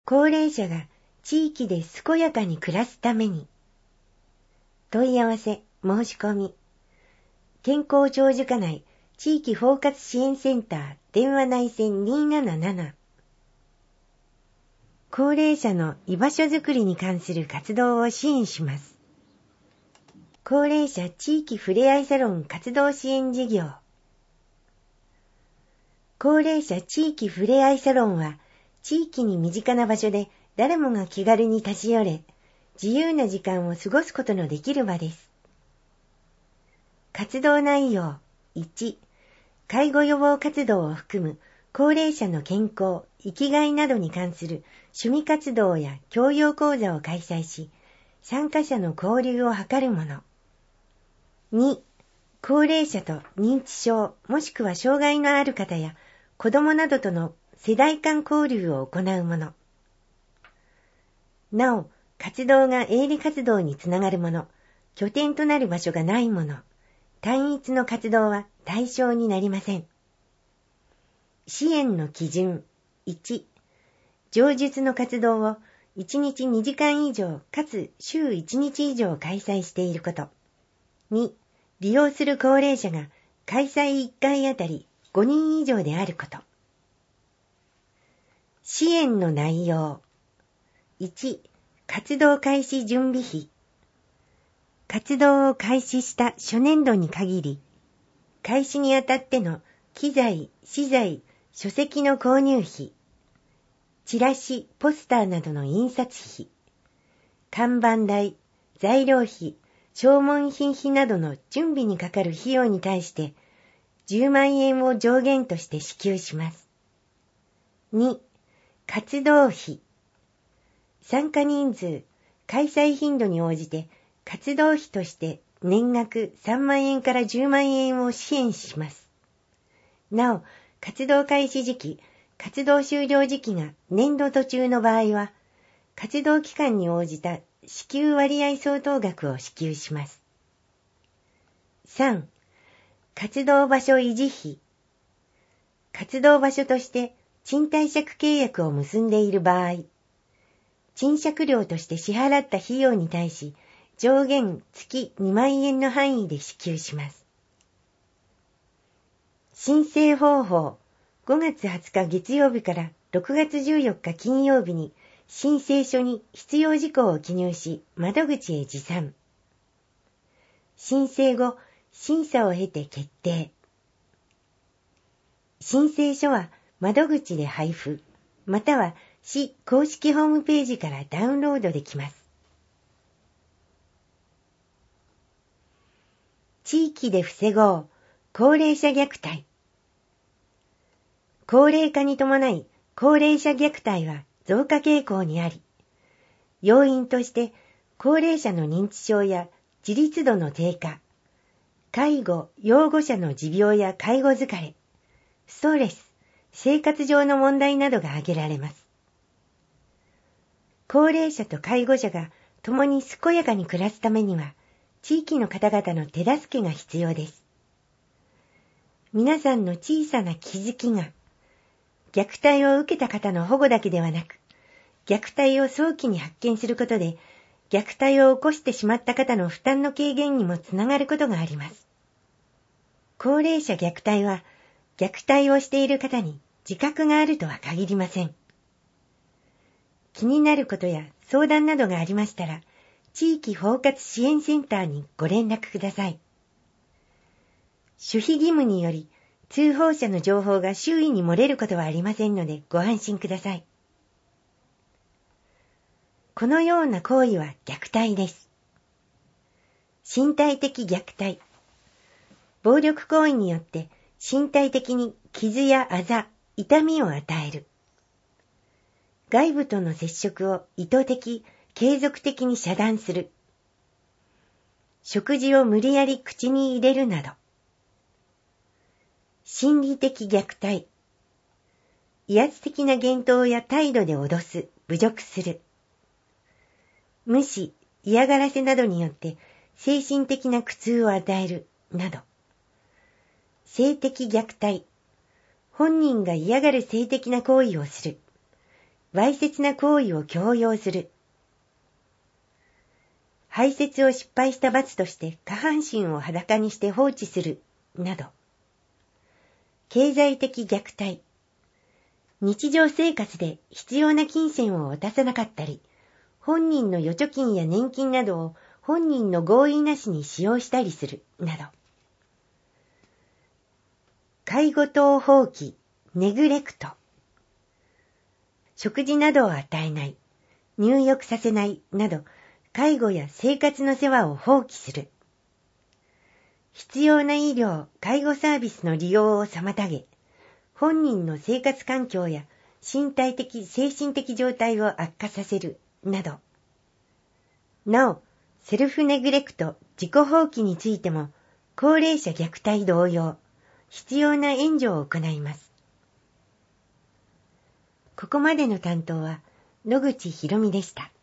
高齢者が地域で健やかに暮らすために。問い合わせ、申し込み。健康長寿課内地域包括支援センター電話内線277。高齢者の居場所づくりに関する活動を支援します。高齢者地域ふれあいサロン活動支援事業。高齢者地域ふれあいサロンは、地域に身近な場所で誰もが気軽に立ち寄れ、自由な時間を過ごすことのできる場です。活動内容1、介護予防活動を含む高齢者の健康、生きがいなどに関する趣味活動や教養講座を開催し、参加者の交流を図るもの。2、高齢者と認知症もしくは障害のある方や子どもなどとの世代間交流を行うもの。なお、活動が営利活動につながるもの、拠点となる場所がないもの、単一の活動は対象になりません。支援の基準1、上述の活動を1日2時間以上かつ週1日以上開催していること。2、利用する高齢者が開催1回あたり5人以上であること。支援の内容1、活動開始準備費。活動を開始した初年度に限り、開始にあたっての機材、資材、書籍の購入費、チラシ、ポスターなどの印刷費、看板代、材料費、消耗品費などの準備にかかる費用に対して10万円を上限として支給します。2、活動費。参加人数、開催頻度に応じて活動費として年額3万円から10万円を支援します。なお、活動開始時期、活動終了時期が年度途中の場合は、活動期間に応じた支給割合相当額を支給します。3、活動場所維持費。活動場所として賃貸借契約を結んでいる場合、賃借料として支払った費用に対し、上限月2万円の範囲で支給します。申請方法、5月20日月曜日から6月14日金曜日に申請書に必要事項を記入し、窓口へ持参。申請後、審査を経て決定。申請書は窓口で配布、または市公式ホームページからダウンロードできます。地域で防ごう、高齢者虐待。高齢化に伴い、高齢者虐待は増加傾向にあり、要因として高齢者の認知症や自立度の低下、介護・養護者の持病や介護疲れ、ストレス、生活上の問題などが挙げられます。高齢者と介護者が共に健やかに暮らすためには、地域の方々の手助けが必要です。皆さんの小さな気づきが、虐待を受けた方の保護だけではなく、虐待を早期に発見することで、虐待を起こしてしまった方の負担の軽減にもつながることがあります。高齢者虐待は、虐待をしている方に自覚があるとは限りません。気になることや相談などがありましたら、地域包括支援センターにご連絡ください。守秘義務により、通報者の情報が周囲に漏れることはありませんのでご安心ください。このような行為は虐待です。身体的虐待。暴力行為によって身体的に傷やあざ、痛みを与える。外部との接触を意図的、継続的に遮断する。食事を無理やり口に入れるなど。心理的虐待。威圧的な言動や態度で脅す、侮辱する。無視、嫌がらせなどによって精神的な苦痛を与える、など。性的虐待。本人が嫌がる性的な行為をする。 わいせつな行為を強要する。排泄を失敗した罰として下半身を裸にして放置する、など。経済的虐待。日常生活で必要な金銭を渡さなかったり、本人の預貯金や年金などを本人の合意なしに使用したりする、など。介護等放棄、ネグレクト。食事などを与えない、入浴させないなど、介護や生活の世話を放棄する。必要な医療・介護サービスの利用を妨げ、本人の生活環境や身体的・精神的状態を悪化させる、など。なお、セルフネグレクト・自己放棄についても、高齢者虐待同様、必要な援助を行います。ここまでの担当は野口ひろみでした。